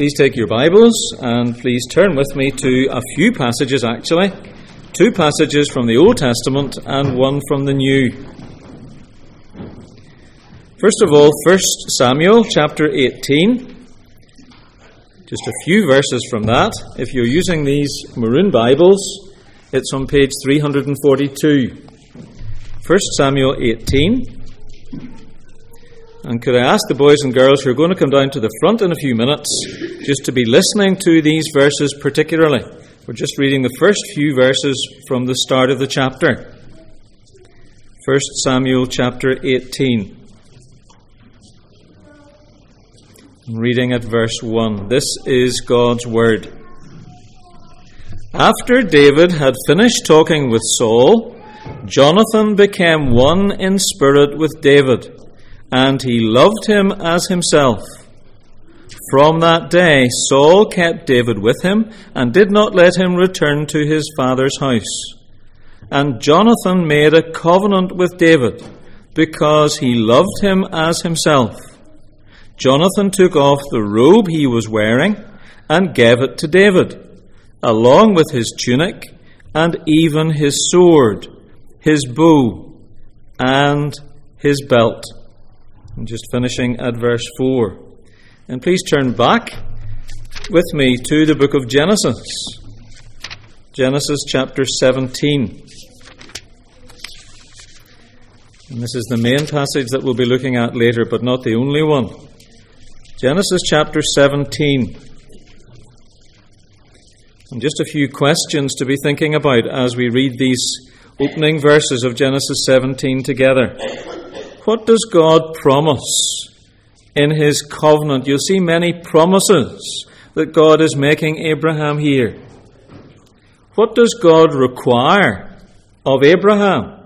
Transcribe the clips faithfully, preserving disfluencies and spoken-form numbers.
Please take your Bibles and please turn with me to a few passages actually. Two passages from the Old Testament and one from the New. First of all, First Samuel chapter eighteen. Just a few verses from that. If you're using these maroon Bibles, it's on page three forty-two. First Samuel eighteen. And could I ask the boys and girls who are going to come down to the front in a few minutes just to be listening to these verses particularly. We're just reading the first few verses from the start of the chapter. First Samuel chapter eighteen. I'm reading at verse one. This is God's word. After David had finished talking with Saul, Jonathan became one in spirit with David, and he loved him as himself. From that day, Saul kept David with him and did not let him return to his father's house. And Jonathan made a covenant with David because he loved him as himself. Jonathan took off the robe he was wearing and gave it to David, along with his tunic and even his sword, his bow, and his belt. I'm just finishing at verse four. And please turn back with me to the book of Genesis. Genesis chapter seventeen. And this is the main passage that we'll be looking at later, but not the only one. Genesis chapter seventeen. And just a few questions to be thinking about as we read these opening verses of Genesis seventeen together. What does God promise in his covenant? You'll see many promises that God is making Abraham here. What does God require of Abraham?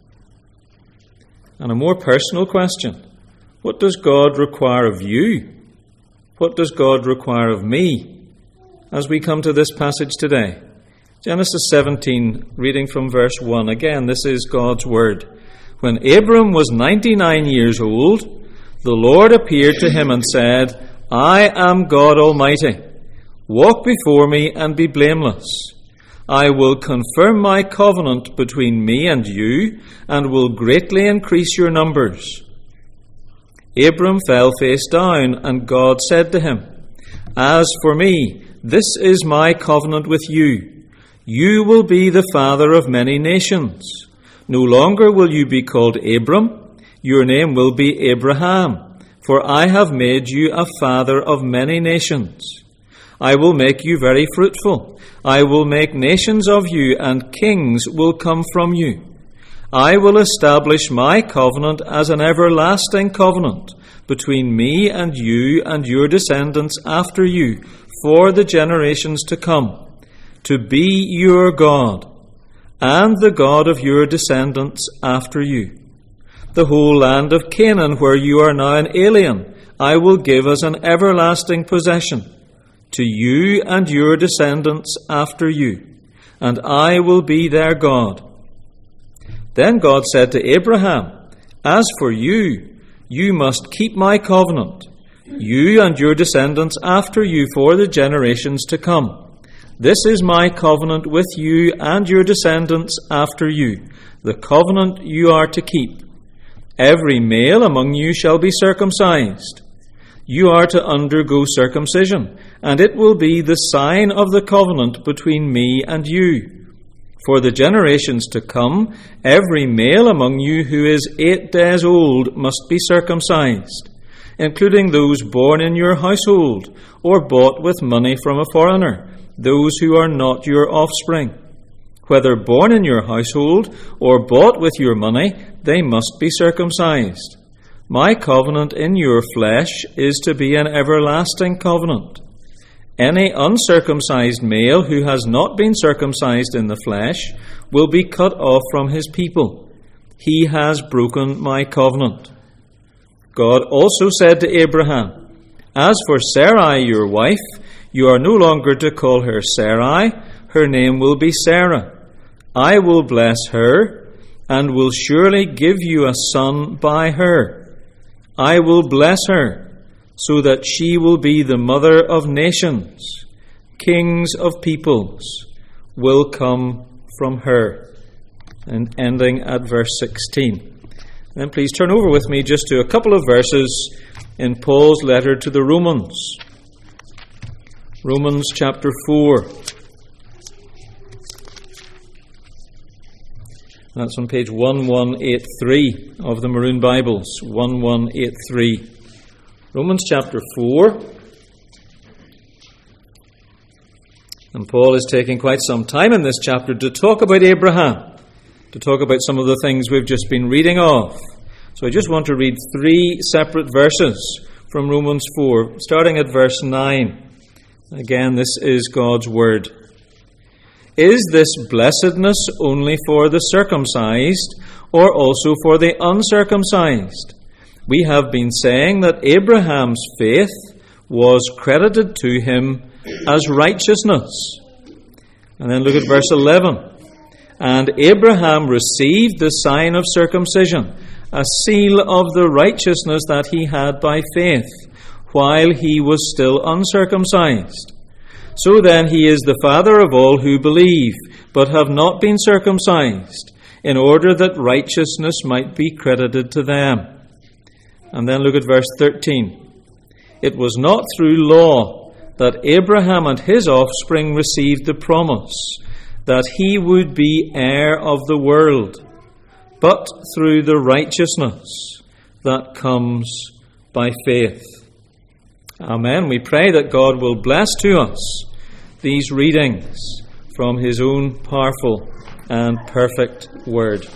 And a more personal question, what does God require of you? What does God require of me as we come to this passage today? Genesis seventeen, reading from verse one. Again, this is God's word. When Abram was ninety-nine years old, the Lord appeared to him and said, I am God Almighty. Walk before me and be blameless. I will confirm my covenant between me and you, and will greatly increase your numbers. Abram fell face down, and God said to him, As for me, this is my covenant with you. You will be the father of many nations. No longer will you be called Abram, your name will be Abraham, for I have made you a father of many nations. I will make you very fruitful. I will make nations of you, and kings will come from you. I will establish my covenant as an everlasting covenant between me and you and your descendants after you for the generations to come, to be your God, and the God of your descendants after you. The whole land of Canaan, where you are now an alien, I will give as an everlasting possession to you and your descendants after you, and I will be their God. Then God said to Abraham, As for you, you must keep my covenant, you and your descendants after you for the generations to come. This is my covenant with you and your descendants after you, the covenant you are to keep. Every male among you shall be circumcised. You are to undergo circumcision, and it will be the sign of the covenant between me and you. For the generations to come, every male among you who is eight days old must be circumcised, including those born in your household or bought with money from a foreigner, those who are not your offspring. Whether born in your household or bought with your money, they must be circumcised. My covenant in your flesh is to be an everlasting covenant. Any uncircumcised male who has not been circumcised in the flesh will be cut off from his people. He has broken my covenant. God also said to Abraham, As for Sarai, your wife, you are no longer to call her Sarai, her name will be Sarah. I will bless her, and will surely give you a son by her. I will bless her, so that she will be the mother of nations. Kings of peoples will come from her. And ending at verse sixteen. Then please turn over with me just to a couple of verses in Paul's letter to the Romans. Romans chapter four. That's on page eleven eighty-three of the Maroon Bibles. eleven eighty-three. Romans chapter four. And Paul is taking quite some time in this chapter to talk about Abraham, to talk about some of the things we've just been reading of. So I just want to read three separate verses from Romans four, starting at verse nine. Again, this is God's word. Is this blessedness only for the circumcised, or also for the uncircumcised? We have been saying that Abraham's faith was credited to him as righteousness. And then look at verse eleven. And Abraham received the sign of circumcision, a seal of the righteousness that he had by faith, while he was still uncircumcised. So then he is the father of all who believe, but have not been circumcised, in order that righteousness might be credited to them. And then look at verse thirteen. It was not through law that Abraham and his offspring received the promise that he would be heir of the world, but through the righteousness that comes by faith. Amen. We pray that God will bless to us these readings from his own powerful and perfect word.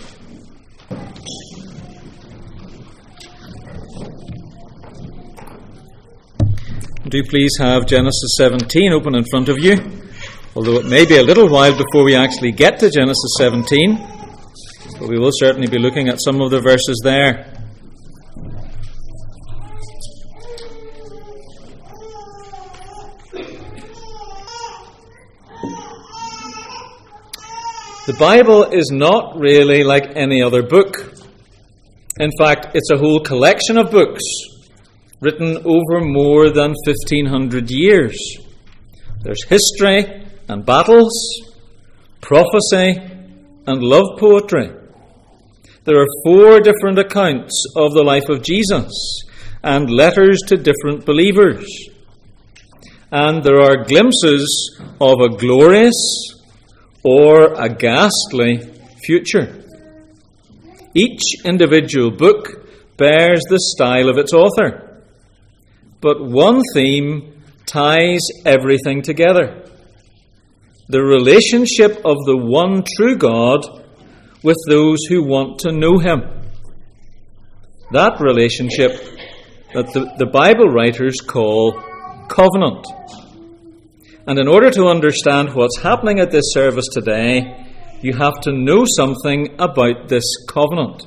Do please have Genesis seventeen open in front of you, although it may be a little while before we actually get to Genesis seventeen, but we will certainly be looking at some of the verses there. The Bible is not really like any other book. In fact, it's a whole collection of books written over more than fifteen hundred years. There's history and battles, prophecy and love poetry. There are four different accounts of the life of Jesus and letters to different believers. And there are glimpses of a glorious or a ghastly future. Each individual book bears the style of its author, but one theme ties everything together: the relationship of the one true God with those who want to know him. That relationship that the, the Bible writers call covenant. And in order to understand what's happening at this service today, you have to know something about this covenant.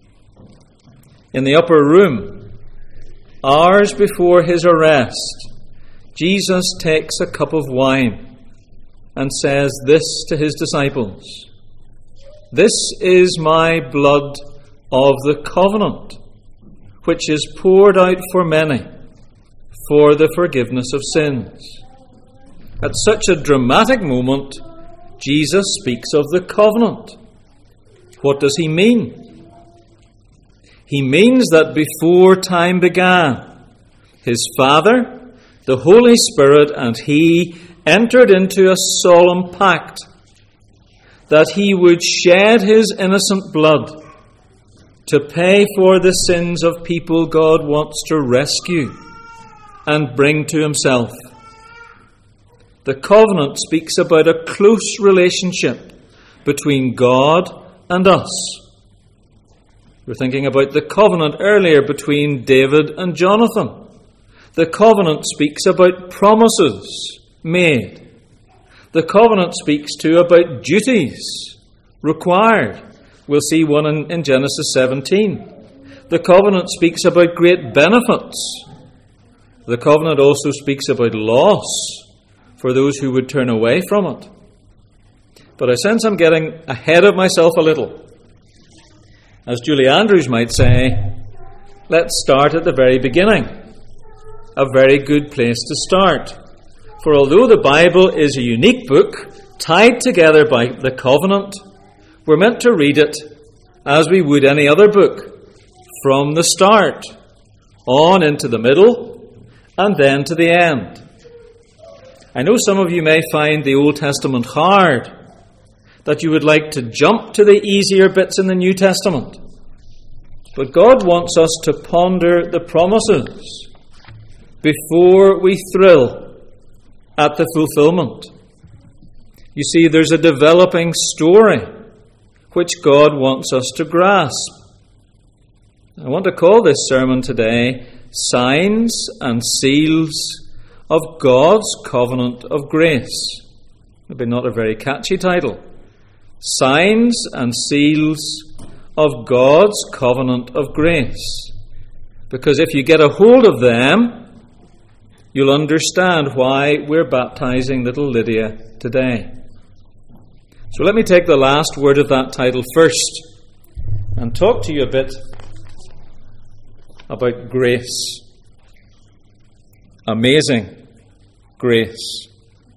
In the upper room, hours before his arrest, Jesus takes a cup of wine and says this to his disciples: "This is my blood of the covenant, which is poured out for many for the forgiveness of sins." At such a dramatic moment, Jesus speaks of the covenant. What does he mean? He means that before time began, his Father, the Holy Spirit, and he entered into a solemn pact that he would shed his innocent blood to pay for the sins of people God wants to rescue and bring to himself. The covenant speaks about a close relationship between God and us. We were thinking about the covenant earlier between David and Jonathan. The covenant speaks about promises made. The covenant speaks too about duties required. We'll see one in, in Genesis seventeen. The covenant speaks about great benefits. The covenant also speaks about loss for those who would turn away from it. But I sense I'm getting ahead of myself a little. As Julie Andrews might say, let's start at the very beginning. a very good place to start. For although the Bible is a unique book, tied together by the covenant, we're meant to read it as we would any other book, from the start, on into the middle, and then to the end. I know some of you may find the Old Testament hard, that you would like to jump to the easier bits in the New Testament. But God wants us to ponder the promises before we thrill at the fulfillment. You see, there's a developing story which God wants us to grasp. I want to call this sermon today Signs and Seals of God's Covenant of Grace. Maybe not a very catchy title. Signs and Seals of God's Covenant of Grace. Because if you get a hold of them, you'll understand why we're baptizing little Lydia today. So let me take the last word of that title first and talk to you a bit about grace. Amazing grace.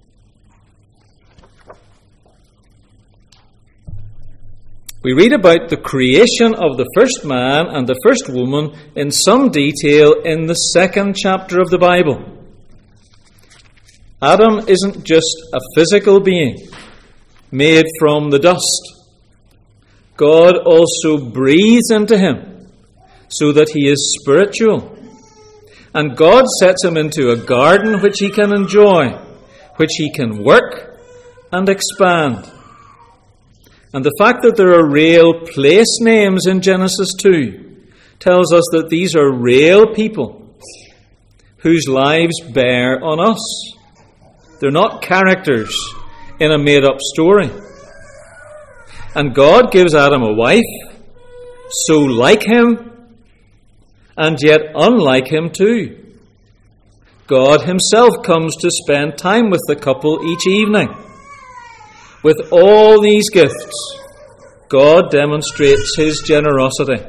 We read about the creation of the first man and the first woman in some detail in the second chapter of the Bible. Adam isn't just a physical being made from the dust. God also breathes into him so that he is spiritual. And God sets him into a garden which he can enjoy, which he can work and expand. And the fact that there are real place names in Genesis two tells us that these are real people whose lives bear on us. They're not characters in a made-up story. And God gives Adam a wife, so like him, and yet unlike him too. God himself comes to spend time with the couple each evening. With all these gifts, God demonstrates his generosity.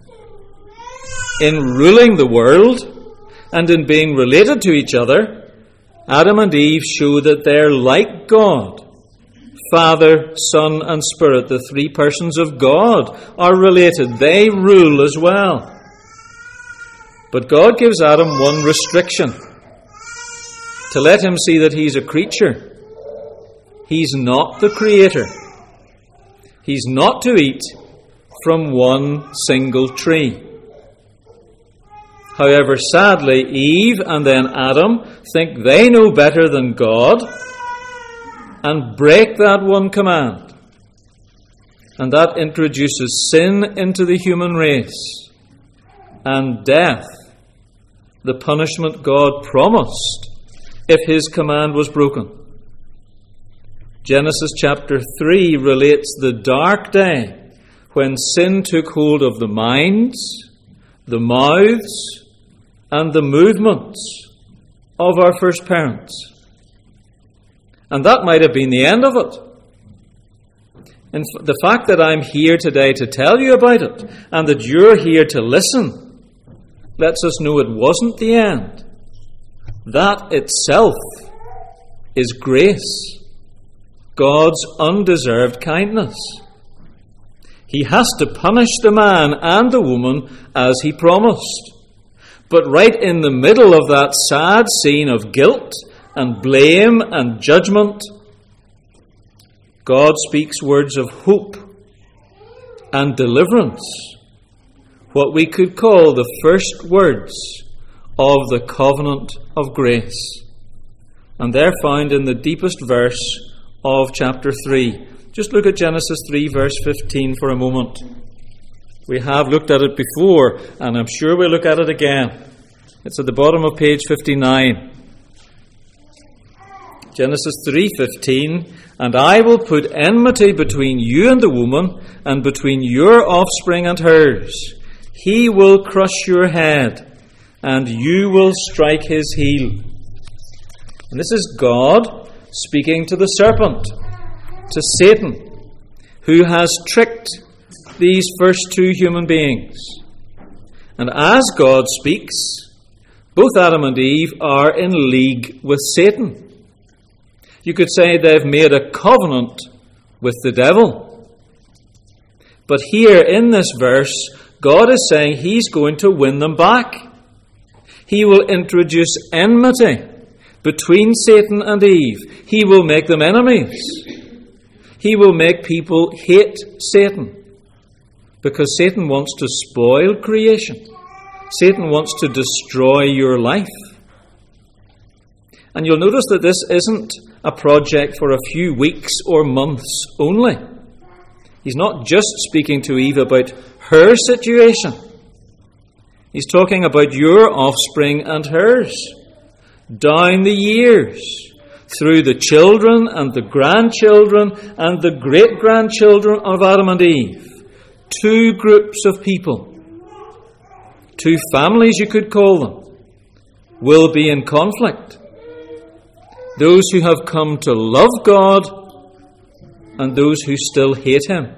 In ruling the world and in being related to each other, Adam and Eve show that they're like God. Father, Son, and Spirit, the three persons of God, are related. They rule as well. But God gives Adam one restriction: to let him see that he's a creature. He's not the creator. He's not to eat from one single tree. However, sadly, Eve and then Adam think they know better than God and break that one command. And that introduces sin into the human race and death, the punishment God promised if his command was broken. Genesis chapter three relates the dark day when sin took hold of the minds, the mouths, and the movements of our first parents. And that might have been the end of it. And the fact that I'm here today to tell you about it, and that you're here to listen, lets us know it wasn't the end. That itself is grace, God's undeserved kindness. He has to punish the man and the woman as he promised. But right in the middle of that sad scene of guilt and blame and judgment, God speaks words of hope and deliverance, what we could call the first words of the covenant of grace. And they're found in the deepest verse of chapter three. Just look at Genesis three, verse fifteen for a moment. We have looked at it before, and I'm sure we'll look at it again. It's at the bottom of page fifty-nine. Genesis three fifteen, and I will put enmity between you and the woman, and between your offspring and hers. He will crush your head, and you will strike his heel. And this is God speaking to the serpent, to Satan, who has tricked these first two human beings. And as God speaks, Both Adam and Eve are in league with Satan. You could say they've made a covenant with the devil. But here in this verse, God is saying He's going to win them back. He will introduce enmity between Satan and Eve. He will make them enemies. He will make people hate Satan. Because Satan wants to spoil creation. Satan wants to destroy your life. And you'll notice that this isn't a project for a few weeks or months only. He's not just speaking to Eve about her situation. He's talking about your offspring and hers. Down the years, through the children and the grandchildren and the great-grandchildren of Adam and Eve. Two groups of people, two families you could call them, will be in conflict. Those who have come to love God and those who still hate Him.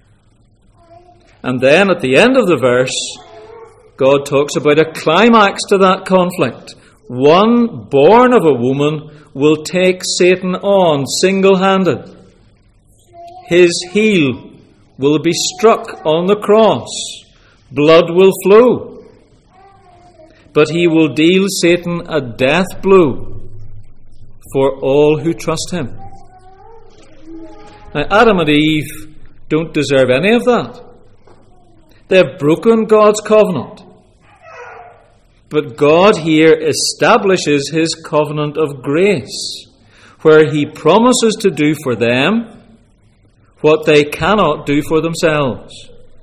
And then at the end of the verse, God talks about a climax to that conflict. One born of a woman will take Satan on single-handed. His heel will be struck on the cross. Blood will flow. But he will deal Satan a death blow for all who trust him. Now, Adam and Eve don't deserve any of that. They've broken God's covenant. But God here establishes His covenant of grace, where He promises to do for them what they cannot do for themselves.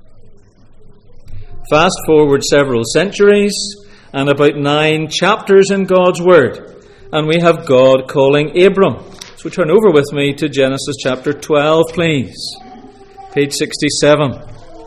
Fast forward several centuries and about nine chapters in God's Word, and we have God calling Abram. So turn over with me to Genesis chapter twelve, please. Page sixty-seven.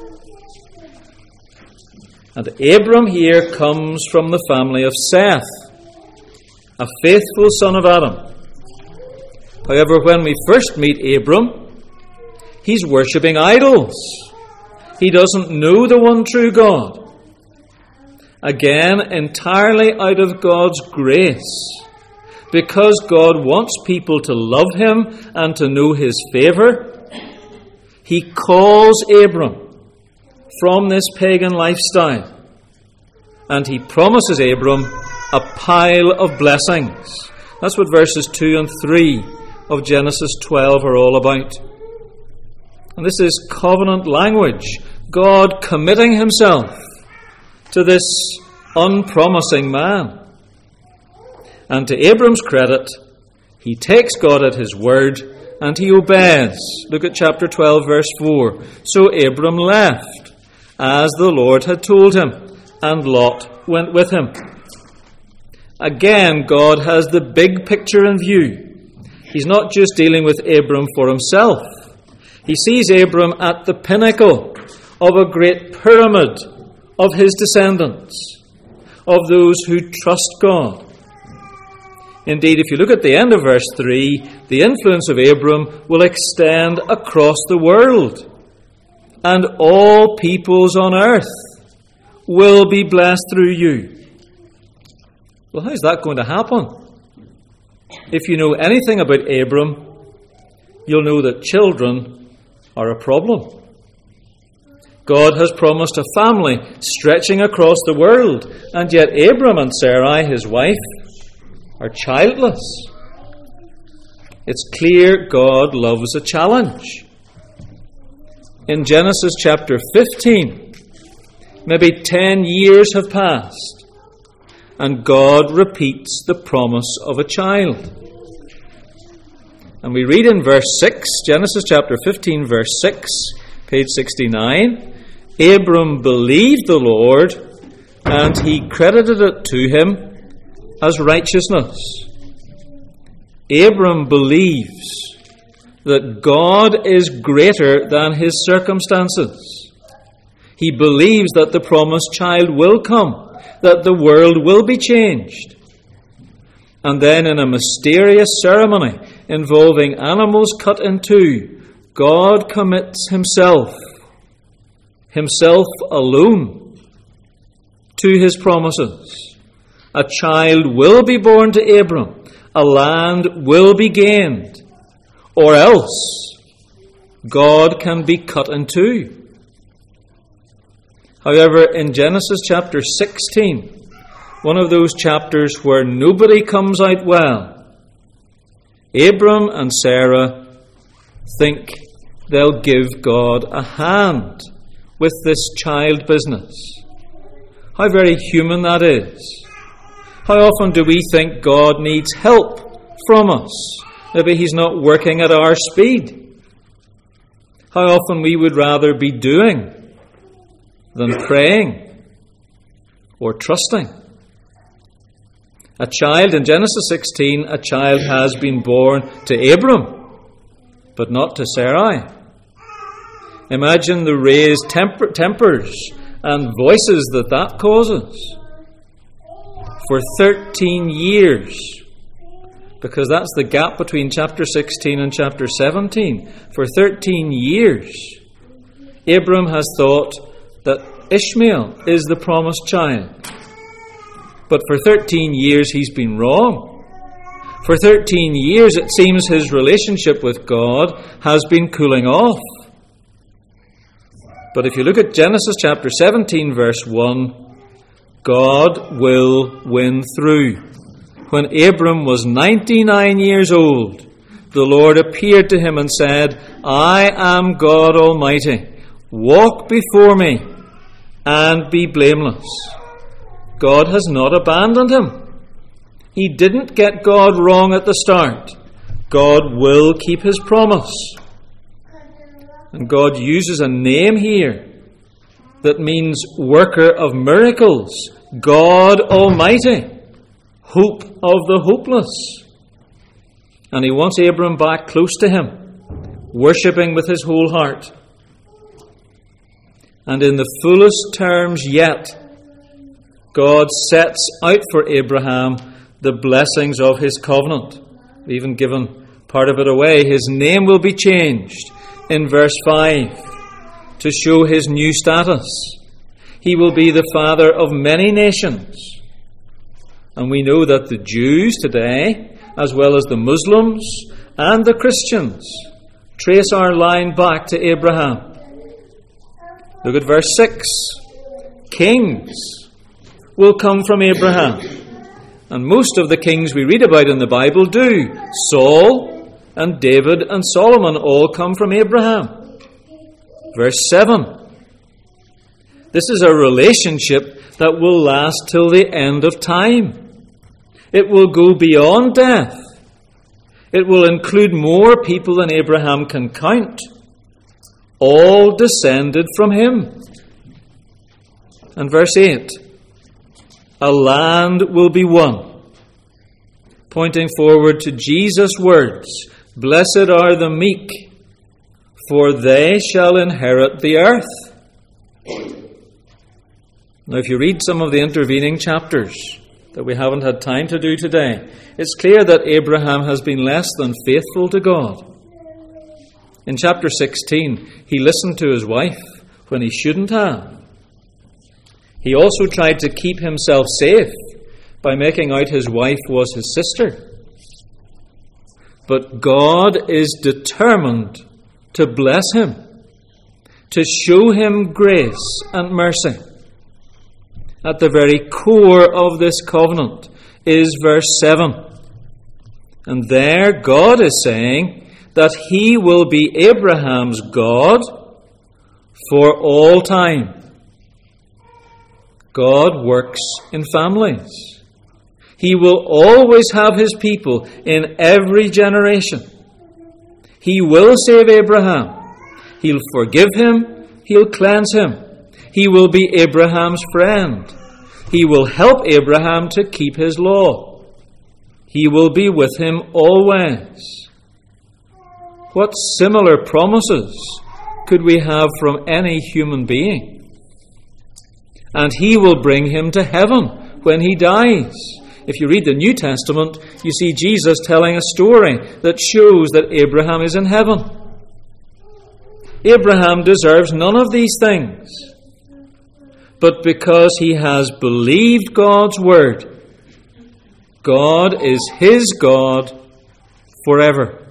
And Abram here comes from the family of Seth, a faithful son of Adam. However, when we first meet Abram, he's worshipping idols. He doesn't know the one true God. Again, entirely out of God's grace. Because God wants people to love Him and to know His favour, He calls Abram from this pagan lifestyle. And He promises Abram a pile of blessings. That's what verses two and three of Genesis twelve are all about. And this is covenant language. God committing Himself to this unpromising man. And to Abram's credit, he takes God at His word and he obeys. Look at chapter twelve, verse four. So Abram left, as the Lord had told him, and Lot went with him. Again, God has the big picture in view. He's not just dealing with Abram for himself. He sees Abram at the pinnacle of a great pyramid of his descendants, of those who trust God. Indeed, if you look at the end of verse three, the influence of Abram will extend across the world. And all peoples on earth will be blessed through you. Well, how's that going to happen? If you know anything about Abram, you'll know that children are a problem. God has promised a family stretching across the world, and yet Abram and Sarai, his wife, are childless. It's clear God loves a challenge. In Genesis chapter fifteen, maybe ten years have passed, and God repeats the promise of a child. And we read in verse six, Genesis chapter fifteen, verse six, page sixty-nine, Abram believed the Lord, and He credited it to him as righteousness. Abram believes that God is greater than his circumstances. He believes that the promised child will come, that the world will be changed. And then in a mysterious ceremony involving animals cut in two, God commits Himself, Himself alone, to His promises. A child will be born to Abram. A land will be gained. Or else, God can be cut in two. However, in Genesis chapter sixteen, one of those chapters where nobody comes out well, Abram and Sarah think they'll give God a hand with this child business. How very human that is. How often do we think God needs help from us? Maybe He's not working at our speed. How often we would rather be doing than praying or trusting. A child, in Genesis sixteen, a child has been born to Abram, but not to Sarai. Imagine the raised temper, tempers and voices that that causes. For thirteen years, because that's the gap between chapter sixteen and chapter seventeen. For thirteen years, Abram has thought that Ishmael is the promised child. But for thirteen years he's been wrong. For thirteen years it seems his relationship with God has been cooling off. But if you look at Genesis chapter seventeen verse one, God will win through. When Abram was ninety-nine years old, the Lord appeared to him and said, I am God Almighty. Walk before me and be blameless. God has not abandoned him. He didn't get God wrong at the start. God will keep His promise. And God uses a name here that means worker of miracles, God Almighty, hope of the hopeless. And He wants Abram back close to Him, worshipping with his whole heart. And in the fullest terms yet, God sets out for Abraham the blessings of His covenant. We've even given part of it away. His name will be changed in verse five to show His new status. He will be the father of many nations. And we know that the Jews today, as well as the Muslims and the Christians, trace our line back to Abraham. Look at verse six. Kings will come from Abraham. And most of the kings we read about in the Bible do. Saul and David and Solomon all come from Abraham. Verse seven. This is a relationship that will last till the end of time. It will go beyond death. It will include more people than Abraham can count. All descended from him. And verse eight. A land will be won. Pointing forward to Jesus' words. Blessed are the meek, for they shall inherit the earth. Now, if you read some of the intervening chapters that we haven't had time to do today, it's clear that Abraham has been less than faithful to God. In chapter sixteen, he listened to his wife when he shouldn't have. He also tried to keep himself safe by making out his wife was his sister. But God is determined to bless him, to show him grace and mercy. At the very core of this covenant is verse seven. And there God is saying that He will be Abraham's God for all time. God works in families. He will always have His people in every generation. He will save Abraham. He'll forgive him. He'll cleanse him. He will be Abraham's friend. He will help Abraham to keep his law. He will be with him always. What similar promises could we have from any human being? And He will bring him to heaven when he dies. If you read the New Testament, you see Jesus telling a story that shows that Abraham is in heaven. Abraham deserves none of these things. But because he has believed God's word, God is his God forever.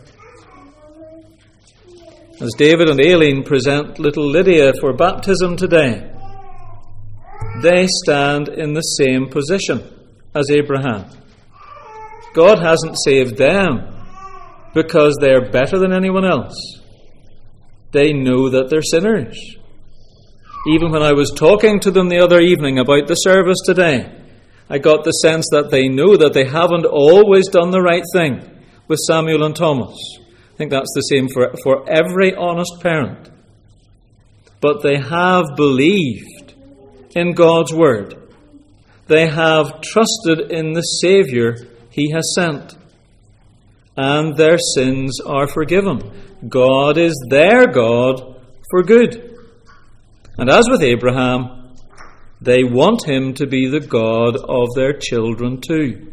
As David and Aileen present little Lydia for baptism today, they stand in the same position as Abraham. God hasn't saved them because they're better than anyone else. They know that they're sinners. Even when I was talking to them the other evening about the service today, I got the sense that they know that they haven't always done the right thing with Samuel and Thomas. I think that's the same for, for every honest parent. But they have believed in God's word. They have trusted in the Saviour he has sent. And their sins are forgiven. God is their God for good. And as with Abraham, they want him to be the God of their children too.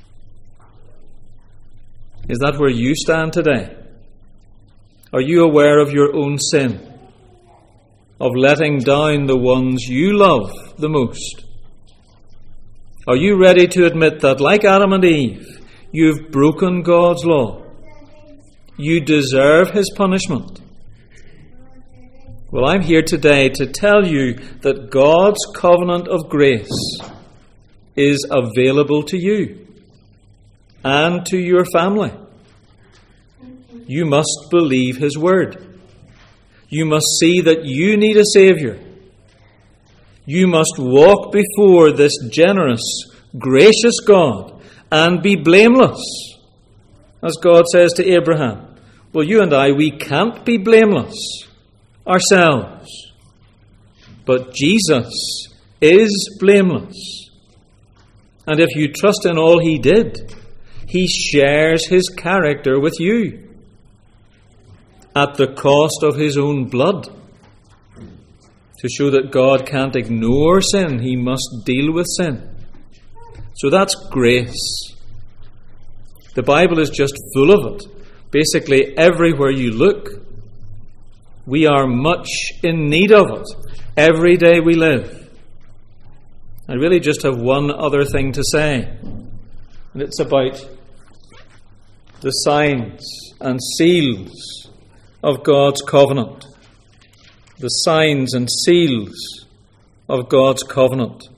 Is that where you stand today? Are you aware of your own sin? Of letting down the ones you love the most? Are you ready to admit that, like Adam and Eve, you've broken God's law? You deserve his punishment. Well, I'm here today to tell you that God's covenant of grace is available to you and to your family. You must believe his word. You must see that you need a Saviour. You must walk before this generous, gracious God and be blameless. As God says to Abraham, well, you and I, we can't be blameless ourselves. But Jesus is blameless. And if you trust in all he did, he shares his character with you at the cost of his own blood. To show that God can't ignore sin, he must deal with sin. So that's grace. The Bible is just full of it. Basically, everywhere you look, we are much in need of it every day we live. I really just have one other thing to say, and it's about the signs and seals of God's covenant. The signs and seals of God's covenant.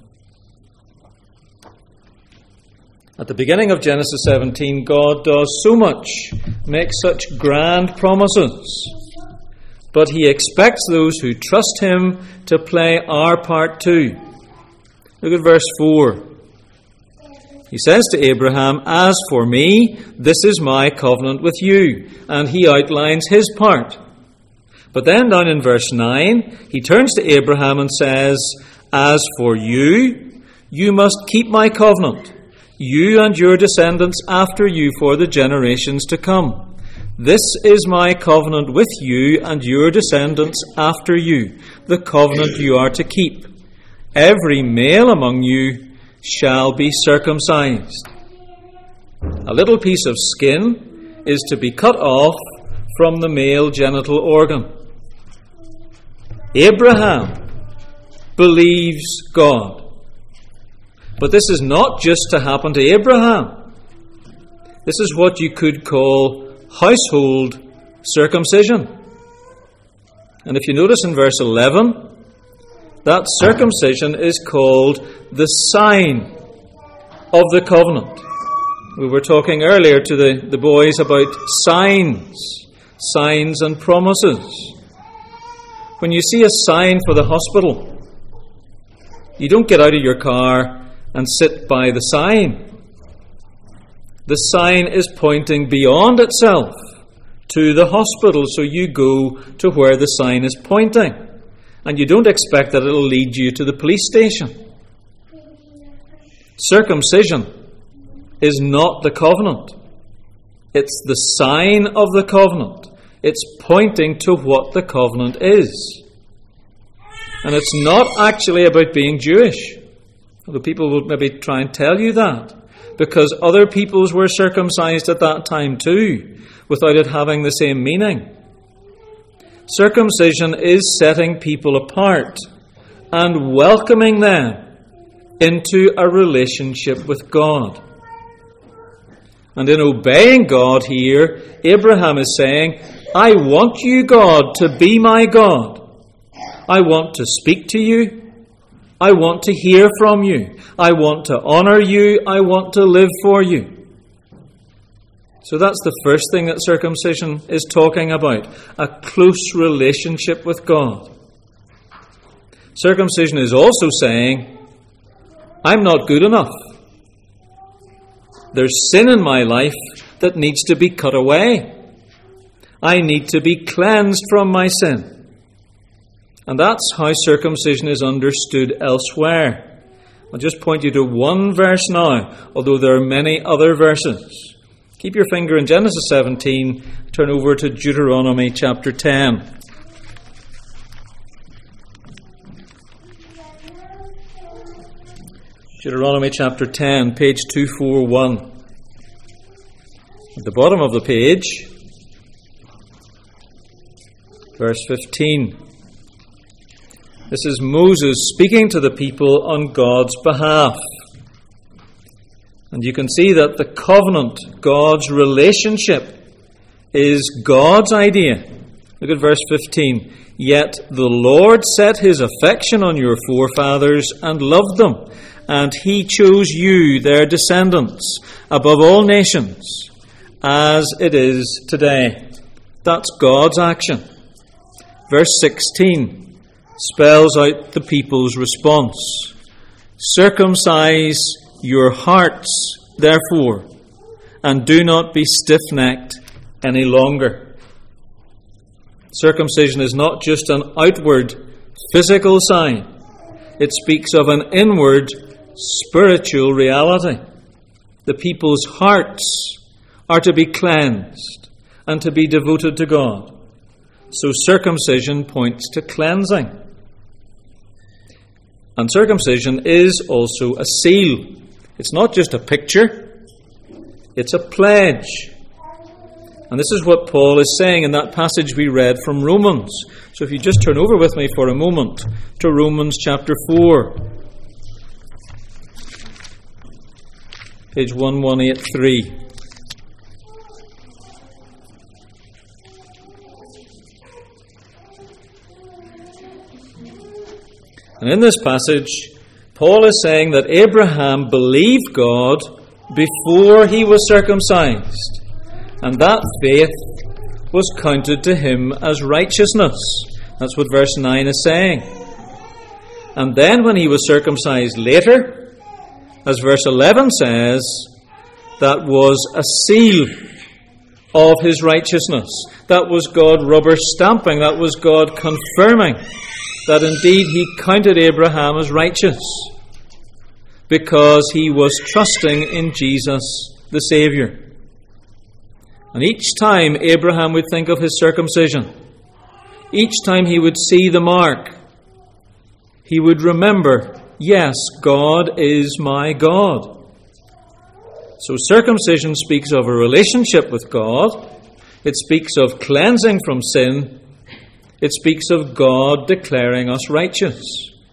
At the beginning of Genesis seventeen, God does so much, makes such grand promises. But he expects those who trust him to play our part too. Look at verse four. He says to Abraham, "As for me, this is my covenant with you." And he outlines his part. But then down in verse nine, he turns to Abraham and says, "As for you, you must keep my covenant, you and your descendants after you for the generations to come. This is my covenant with you and your descendants after you, the covenant you are to keep. Every male among you shall be circumcised." A little piece of skin is to be cut off from the male genital organ. Abraham believes God. But this is not just to happen to Abraham. This is what you could call household circumcision. And if you notice in verse eleven, that circumcision is called the sign of the covenant. We were talking earlier to the, the boys about signs, signs and promises. When you see a sign for the hospital, you don't get out of your car and sit by the sign. The sign is pointing beyond itself to the hospital, so you go to where the sign is pointing. And you don't expect that it'll lead you to the police station. Circumcision is not the covenant. It's the sign of the covenant. It's pointing to what the covenant is. And it's not actually about being Jewish. Although people will maybe try and tell you that. Because other peoples were circumcised at that time too, without it having the same meaning. Circumcision is setting people apart and welcoming them into a relationship with God. And in obeying God here, Abraham is saying, I want you, God, to be my God. I want to speak to you. I want to hear from you. I want to honor you. I want to live for you. So that's the first thing that circumcision is talking about, a close relationship with God. Circumcision is also saying, I'm not good enough. There's sin in my life that needs to be cut away. I need to be cleansed from my sin. And that's how circumcision is understood elsewhere. I'll just point you to one verse now, although there are many other verses. Keep your finger in Genesis seventeen, turn over to Deuteronomy chapter ten. Deuteronomy chapter ten, page two forty-one. At the bottom of the page, verse fifteen. This is Moses speaking to the people on God's behalf. And you can see that the covenant, God's relationship, is God's idea. Look at verse fifteen. Yet the Lord set his affection on your forefathers and loved them, and he chose you, their descendants, above all nations, as it is today. That's God's action. Verse sixteen spells out the people's response. Circumcise your hearts, therefore, and do not be stiff-necked any longer. Circumcision is not just an outward physical sign. It speaks of an inward spiritual reality. The people's hearts are to be cleansed and to be devoted to God. So circumcision points to cleansing. And circumcision is also a seal. It's not just a picture, it's a pledge. And this is what Paul is saying in that passage we read from Romans. So if you just turn over with me for a moment to Romans chapter four. Page eleven eighty-three. And in this passage, Paul is saying that Abraham believed God before he was circumcised, and that faith was counted to him as righteousness. That's what verse nine is saying. And then when he was circumcised later, as verse eleven says, that was a seal of his righteousness. That was God rubber stamping. That was God confirming that indeed he counted Abraham as righteous because he was trusting in Jesus the Saviour. And each time Abraham would think of his circumcision, each time he would see the mark, he would remember, yes, God is my God. So circumcision speaks of a relationship with God. It speaks of cleansing from sin. It speaks of God declaring us righteous.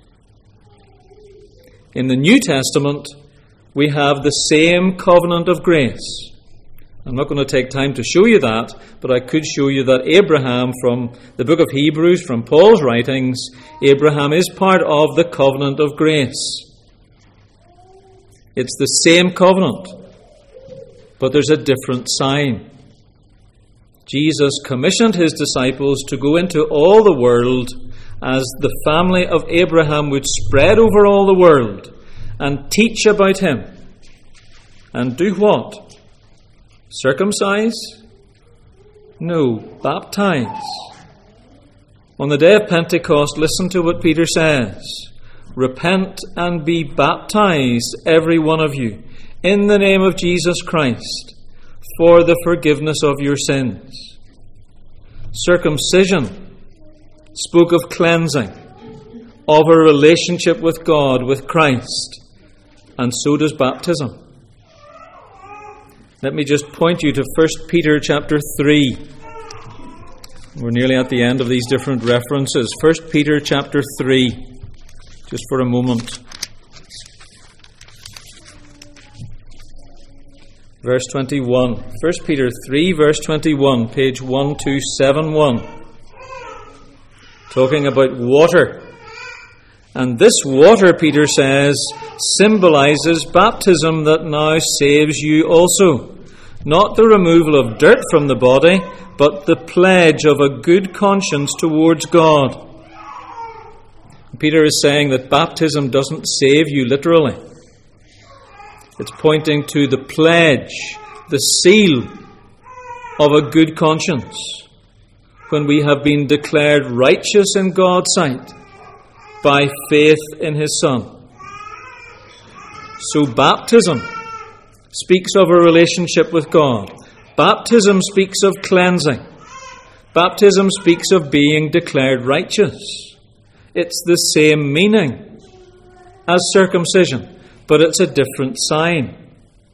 In the New Testament, we have the same covenant of grace. I'm not going to take time to show you that, but I could show you that Abraham, from the book of Hebrews, from Paul's writings, Abraham is part of the covenant of grace. It's the same covenant, but there's a different sign. Jesus commissioned his disciples to go into all the world as the family of Abraham would spread over all the world and teach about him. And do what? Circumcise? No, baptize. On the day of Pentecost, listen to what Peter says. Repent and be baptized, every one of you, in the name of Jesus Christ, for the forgiveness of your sins. Circumcision spoke of cleansing, of a relationship with God, with Christ, and so does baptism. Let me just point you to First Peter chapter three. We're nearly at the end of these different references. First Peter chapter three, just for a moment. verse twenty-one. First Peter three, verse twenty-one, page one two seven one. Talking about water. And this water, Peter says, symbolizes baptism that now saves you also. Not the removal of dirt from the body, but the pledge of a good conscience towards God. Peter is saying that baptism doesn't save you literally. It's pointing to the pledge, the seal of a good conscience, when we have been declared righteous in God's sight by faith in His Son. So baptism speaks of a relationship with God. Baptism speaks of cleansing. Baptism speaks of being declared righteous. It's the same meaning as circumcision, but it's a different sign.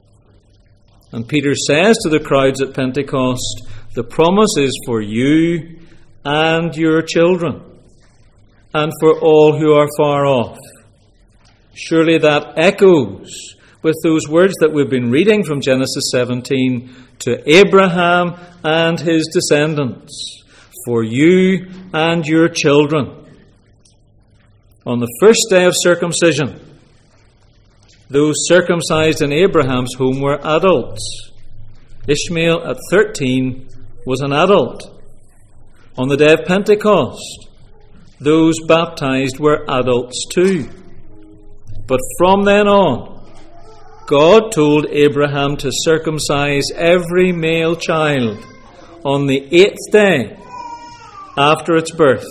And Peter says to the crowds at Pentecost, the promise is for you and your children, and for all who are far off. Surely that echoes with those words that we've been reading from Genesis seventeen, to Abraham and his descendants, for you and your children. On the first day of circumcision, those circumcised in Abraham's home were adults. Ishmael at thirteen was an adult. On the day of Pentecost, those baptized were adults too. But from then on, God told Abraham to circumcise every male child on the eighth day after its birth.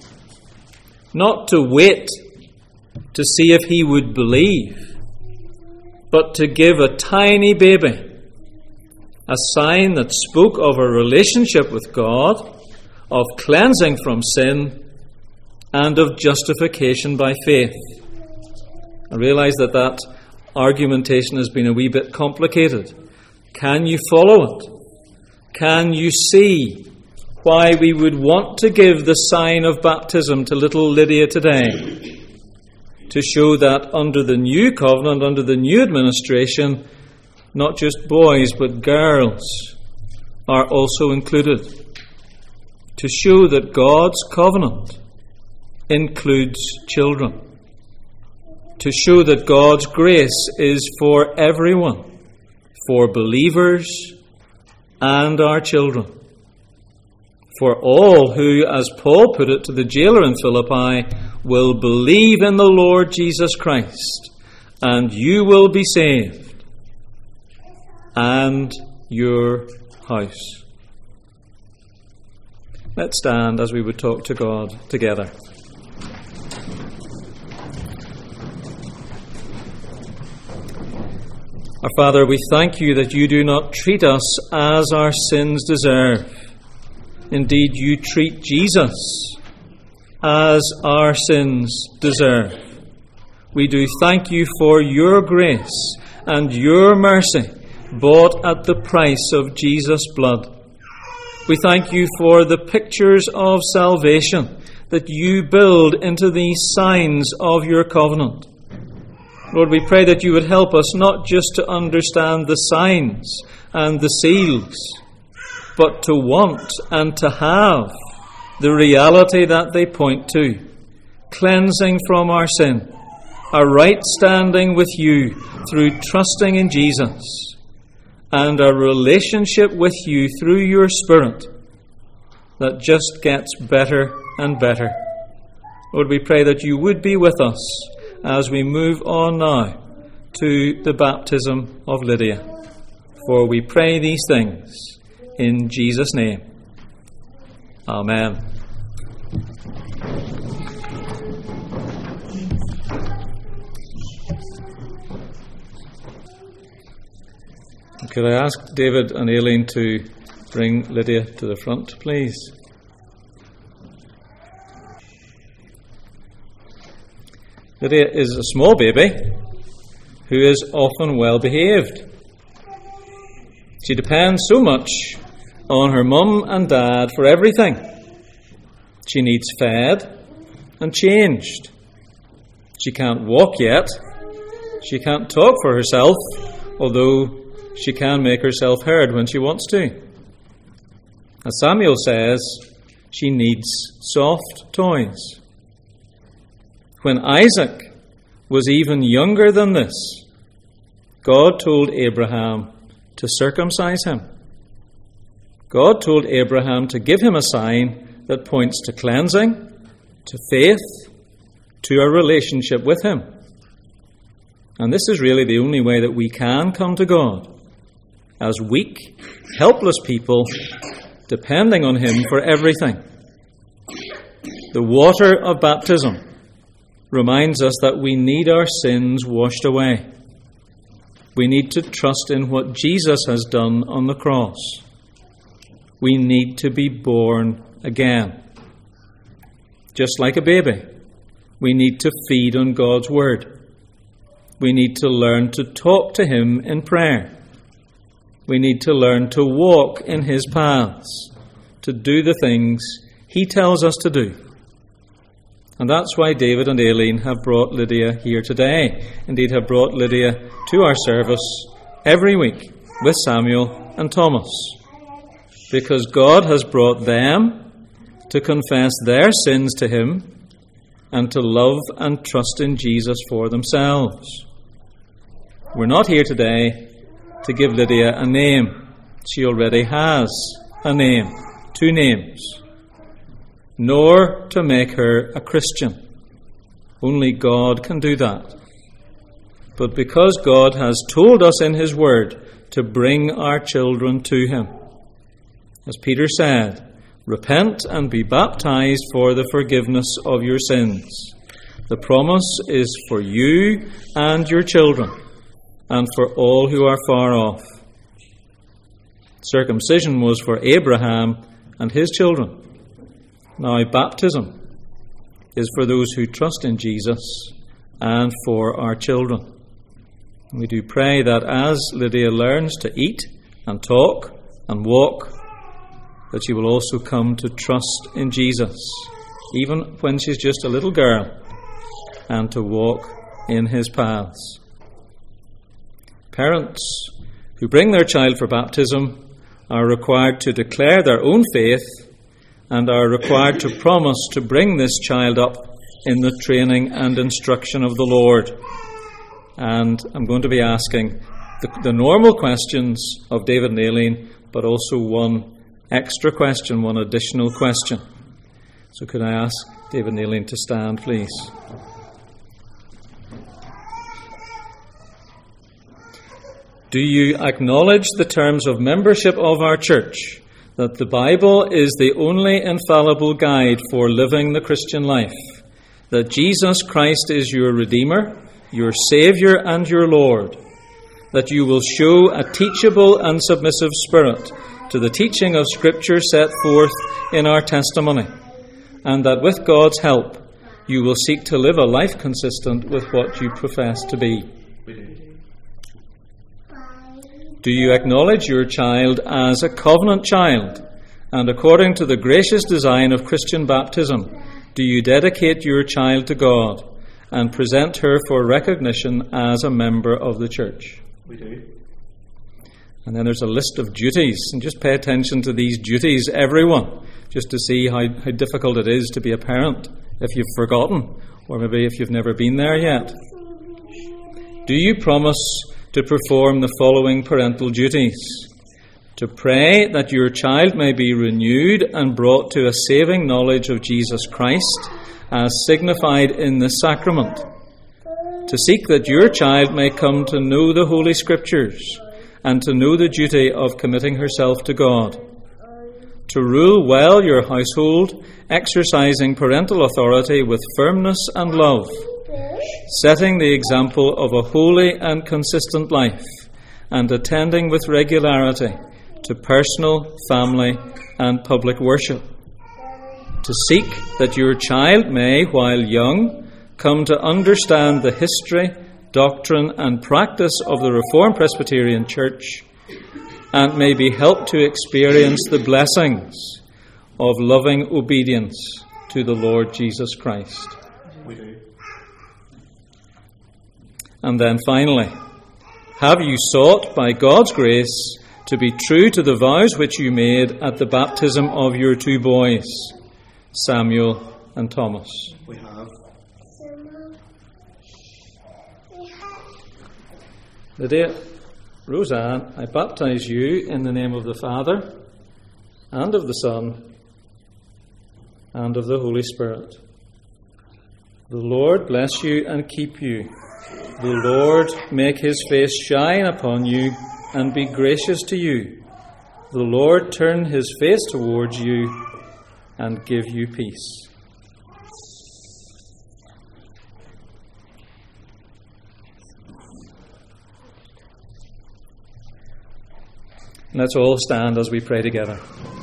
Not to wait to see if he would believe, but to give a tiny baby, a sign that spoke of a relationship with God, of cleansing from sin, and of justification by faith. I realize that that argumentation has been a wee bit complicated. Can you follow it? Can you see why we would want to give the sign of baptism to little Lydia today? To show that under the new covenant, under the new administration, not just boys but girls are also included. To show that God's covenant includes children. To show that God's grace is for everyone, for believers and our children. For all who, as Paul put it to the jailer in Philippi, will believe in the Lord Jesus Christ, and you will be saved, and your house. Let's stand as we would talk to God together. Our Father, we thank you that you do not treat us as our sins deserve. Indeed, you treat Jesus as our sins deserve. We do thank you for your grace and your mercy, bought at the price of Jesus' blood. We thank you for the pictures of salvation that you build into these signs of your covenant. Lord, we pray that you would help us not just to understand the signs and the seals, but to want and to have the reality that they point to. Cleansing from our sin, a right standing with you through trusting in Jesus, and a relationship with you through your Spirit that just gets better and better. Lord, we pray that you would be with us as we move on now to the baptism of Lydia. For we pray these things in Jesus' name. Amen. Could I ask David and Aileen to bring Lydia to the front, please? Lydia is a small baby who is often well behaved. She depends so much on her mum and dad for everything. She needs fed and changed. She can't walk yet. She can't talk for herself, although she can make herself heard when she wants to. As Samuel says, she needs soft toys. When Isaac was even younger than this, God told Abraham to circumcise him. God told Abraham to give him a sign that points to cleansing, to faith, to a relationship with him. And this is really the only way that we can come to God, as weak, helpless people, depending on him for everything. The water of baptism reminds us that we need our sins washed away. We need to trust in what Jesus has done on the cross. We need to be born again. Just like a baby, we need to feed on God's word. We need to learn to talk to him in prayer. We need to learn to walk in his paths, to do the things he tells us to do. And that's why David and Aileen have brought Lydia here today. Indeed, have brought Lydia to our service every week with Samuel and Thomas. Because God has brought them to confess their sins to him and to love and trust in Jesus for themselves. We're not here today to give Lydia a name. She already has a name, two names. Nor to make her a Christian. Only God can do that. But because God has told us in his word to bring our children to him, as Peter said, repent and be baptized for the forgiveness of your sins. The promise is for you and your children, and for all who are far off. Circumcision was for Abraham and his children. Now baptism is for those who trust in Jesus and for our children. We do pray that as Lydia learns to eat and talk and walk, that she will also come to trust in Jesus, even when she's just a little girl, and to walk in his paths. Parents who bring their child for baptism are required to declare their own faith and are required to promise to bring this child up in the training and instruction of the Lord. And I'm going to be asking the, the normal questions of David and Aileen, but also one extra question, one additional question. So could I ask David and Aileen to stand, please? Do you acknowledge the terms of membership of our church, that the Bible is the only infallible guide for living the Christian life, that Jesus Christ is your Redeemer, your Saviour and your Lord, that you will show a teachable and submissive spirit to the teaching of Scripture set forth in our testimony, and that with God's help you will seek to live a life consistent with what you profess to be? Do you acknowledge your child as a covenant child, and according to the gracious design of Christian baptism, do you dedicate your child to God and present her for recognition as a member of the church? We do. And then there's a list of duties, and just pay attention to these duties, everyone, just to see how, how difficult it is to be a parent if you've forgotten, or maybe if you've never been there yet. Do you promise to perform the following parental duties? To pray that your child may be renewed and brought to a saving knowledge of Jesus Christ, as signified in the sacrament. To seek that your child may come to know the Holy Scriptures, and to know the duty of committing herself to God. To rule well your household, exercising parental authority with firmness and love, setting the example of a holy and consistent life, and attending with regularity to personal, family, and public worship. To seek that your child may, while young, come to understand the history, doctrine, and practice of the Reformed Presbyterian Church, and may be helped to experience the blessings of loving obedience to the Lord Jesus Christ. We do. And then finally, Have you sought, by God's grace, to be true to the vows which you made at the baptism of your two boys, Samuel and Thomas? We have. Lydia, Roseanne, I baptize you in the name of the Father, and of the Son, and of the Holy Spirit. The Lord bless you and keep you. The Lord make his face shine upon you and be gracious to you. The Lord turn his face towards you and give you peace. Let's all stand as we pray together.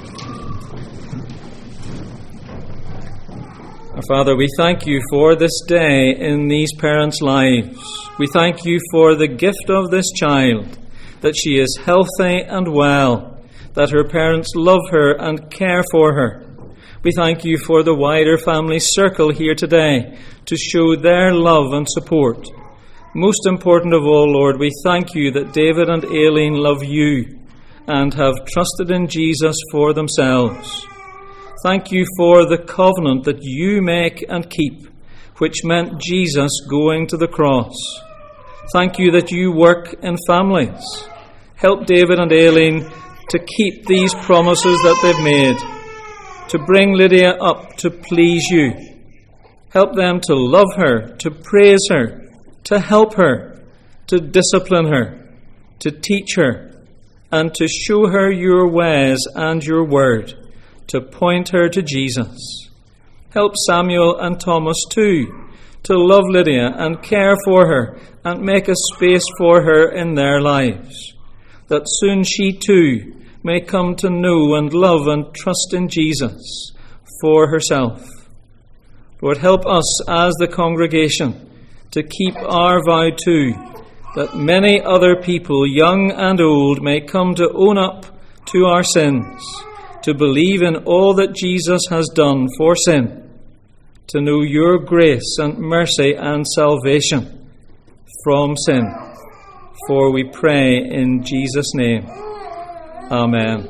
Our Father, we thank you for this day in these parents' lives. We thank you for the gift of this child, that she is healthy and well, that her parents love her and care for her. We thank you for the wider family circle here today to show their love and support. Most important of all, Lord, we thank you that David and Aileen love you and have trusted in Jesus for themselves. Thank you for the covenant that you make and keep, which meant Jesus going to the cross. Thank you that you work in families. Help David and Aileen to keep these promises that they've made, to bring Lydia up to please you. Help them to love her, to praise her, to help her, to discipline her, to teach her, and to show her your ways and your word, to point her to Jesus. Help Samuel and Thomas too, to love Lydia and care for her and make a space for her in their lives, that soon she too may come to know and love and trust in Jesus for herself. Lord, help us as the congregation to keep our vow too, that many other people, young and old, may come to own up to our sins, to believe in all that Jesus has done for sin, to know your grace and mercy and salvation from sin. For we pray in Jesus' name. Amen.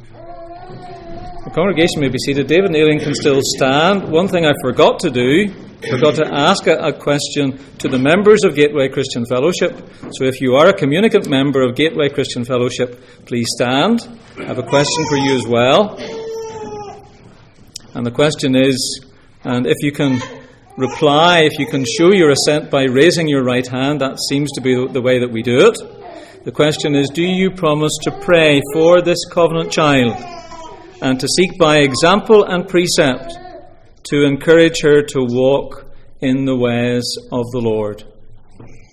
The congregation may be seated. David and Aileen can still stand. One thing I forgot to do, forgot to ask a, a question to the members of Gateway Christian Fellowship. So if you are a communicant member of Gateway Christian Fellowship, please stand. I have a question for you as well. And the question is, and if you can reply, if you can show your assent by raising your right hand, that seems to be the way that we do it. The question is, do you promise to pray for this covenant child and to seek by example and precept to encourage her to walk in the ways of the Lord?